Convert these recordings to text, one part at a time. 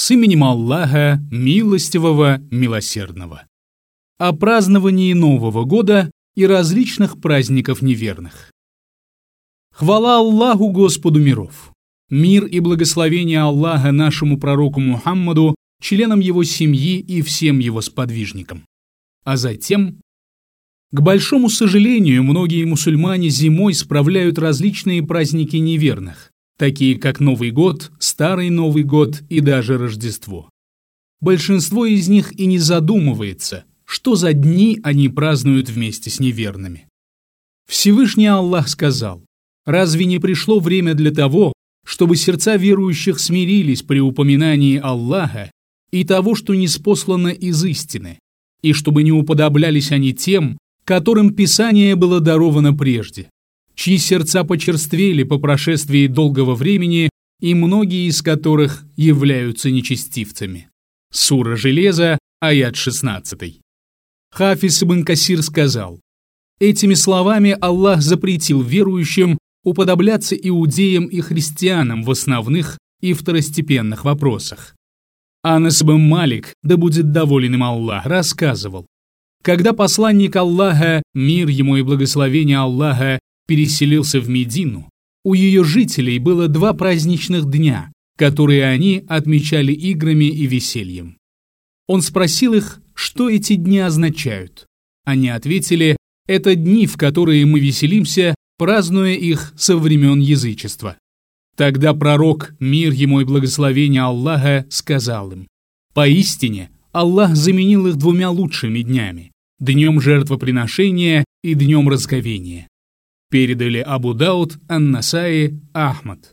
с именем Аллаха, милостивого, милосердного. О праздновании Нового года и различных праздников неверных. Хвала Аллаху, Господу миров! Мир и благословение Аллаха нашему пророку Мухаммаду, членам его семьи и всем его сподвижникам. А затем, к большому сожалению, многие мусульмане зимой справляют различные праздники неверных, такие как Новый год, Старый Новый год и даже Рождество. Большинство из них и не задумывается, что за дни они празднуют вместе с неверными. Всевышний Аллах сказал: «Разве не пришло время для того, чтобы сердца верующих смирились при упоминании Аллаха и того, что ниспослано из истины, и чтобы не уподоблялись они тем, которым Писание было даровано прежде, чьи сердца почерствели по прошествии долгого времени и многие из которых являются нечестивцами». Сура Железо, аят 16. Хафиз ибн Касир сказал: «Этими словами Аллах запретил верующим уподобляться иудеям и христианам в основных и второстепенных вопросах». Анас ибн Малик, да будет доволен им Аллах, рассказывал: когда посланник Аллаха, мир ему и благословение Аллаха, переселился в Медину, у ее жителей было 2 праздничных дня, которые они отмечали играми и весельем. Он спросил их, что эти дни означают. Они ответили: это дни, в которые мы веселимся, празднуя их со времен язычества. Тогда пророк, мир ему и благословение Аллаха, сказал им: поистине Аллах заменил их 2 лучшими днями – днем жертвоприношения и днем разговения. Передали Абу Дауд, Ан-Насаи, Ахмад.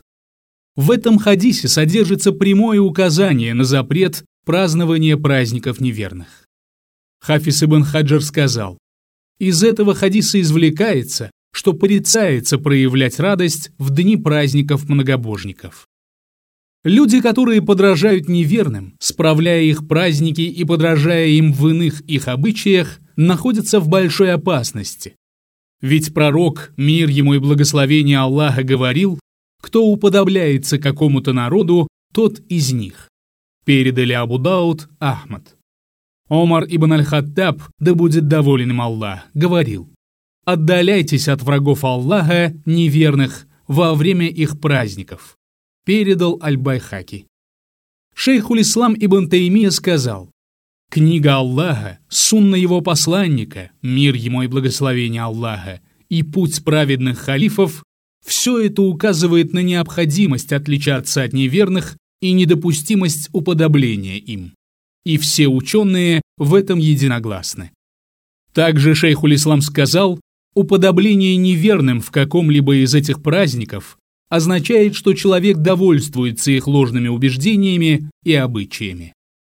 В этом хадисе содержится прямое указание на запрет празднования праздников неверных. Хафиз ибн Хаджар сказал: из этого хадиса извлекается, что порицается проявлять радость в дни праздников многобожников. Люди, которые подражают неверным, справляя их праздники и подражая им в иных их обычаях, находятся в большой опасности. Ведь пророк, мир ему и благословение Аллаха, говорил: кто уподобляется какому-то народу, тот из них. Передали Абу Дауд, Ахмад. Омар ибн аль-Хаттаб, да будет доволен им Аллах, говорил: отдаляйтесь от врагов Аллаха, неверных, во время их праздников. Передал Аль-Байхаки. Шейхуль-Ислам ибн Таймия сказал: книга Аллаха, сунна его посланника, мир ему и благословение Аллаха, и путь праведных халифов – все это указывает на необходимость отличаться от неверных и недопустимость уподобления им. И все ученые в этом единогласны. Также шейхуль-Ислам сказал: уподобление неверным в каком-либо из этих праздников означает, что человек довольствуется их ложными убеждениями и обычаями.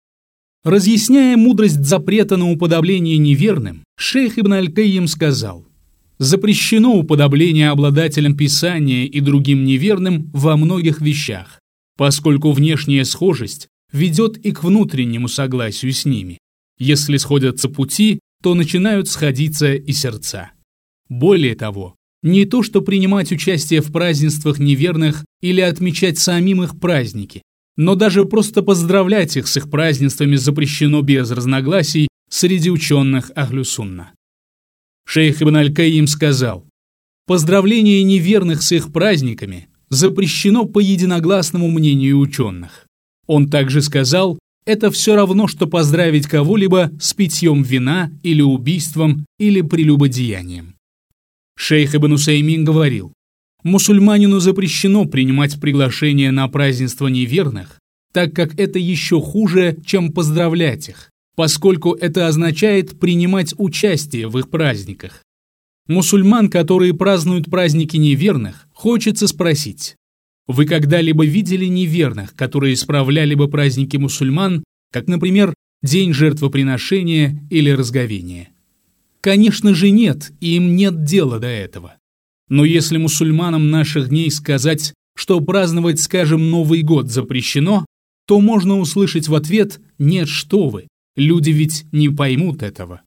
Разъясняя мудрость запрета на уподобление неверным, шейх Ибн Аль-Кайим сказал: запрещено уподобление обладателям Писания и другим неверным во многих вещах, поскольку внешняя схожесть ведет и к внутреннему согласию с ними. Если сходятся пути, то начинают сходиться и сердца. Более того, не то что принимать участие в празднествах неверных или отмечать самим их праздники, но даже просто поздравлять их с их празднествами запрещено без разногласий среди ученых Ахлю Сунна. Шейх Ибн Аль-Кайим сказал: поздравление неверных с их праздниками запрещено по единогласному мнению ученых. Он также сказал: это все равно, что поздравить кого-либо с питьем вина или убийством или прелюбодеянием. Шейх Ибн Усаймин говорил: мусульманину запрещено принимать приглашение на празднество неверных, так как это еще хуже, чем поздравлять их, поскольку это означает принимать участие в их праздниках. Мусульман, которые празднуют праздники неверных, хочется спросить: вы когда-либо видели неверных, которые справляли бы праздники мусульман, как, например, день жертвоприношения или разговения? Конечно же нет, и им нет дела до этого. Но если мусульманам наших дней сказать, что праздновать, скажем, Новый год запрещено, то можно услышать в ответ: нет, что вы, люди ведь не поймут этого.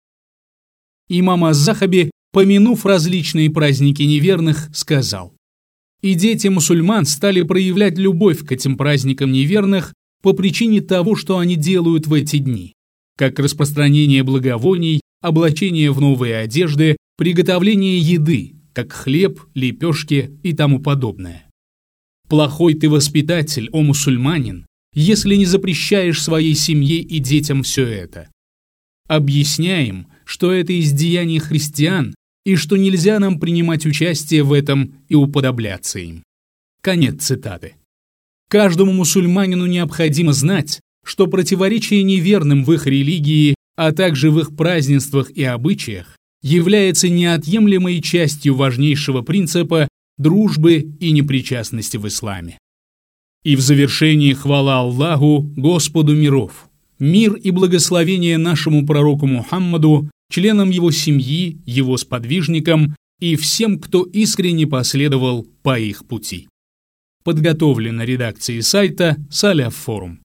Имам аз-Захаби, помянув различные праздники неверных, сказал: и дети мусульман стали проявлять любовь к этим праздникам неверных по причине того, что они делают в эти дни, как распространение благовоний, облачение в новые одежды, приготовление еды, как хлеб, лепешки и тому подобное. Плохой ты воспитатель, о мусульманин, если не запрещаешь своей семье и детям все это. Объясняем, что это из деяний христиан и что нельзя нам принимать участие в этом и уподобляться им. Конец цитаты. Каждому мусульманину необходимо знать, что противоречие неверным в их религии, а также в их празднествах и обычаях, является неотъемлемой частью важнейшего принципа дружбы и непричастности в исламе. И в завершении хвала Аллаху, Господу миров, мир и благословение нашему пророку Мухаммаду, членам его семьи, его сподвижникам и всем, кто искренне последовал по их пути. Подготовлено редакцией сайта Салаф Форум.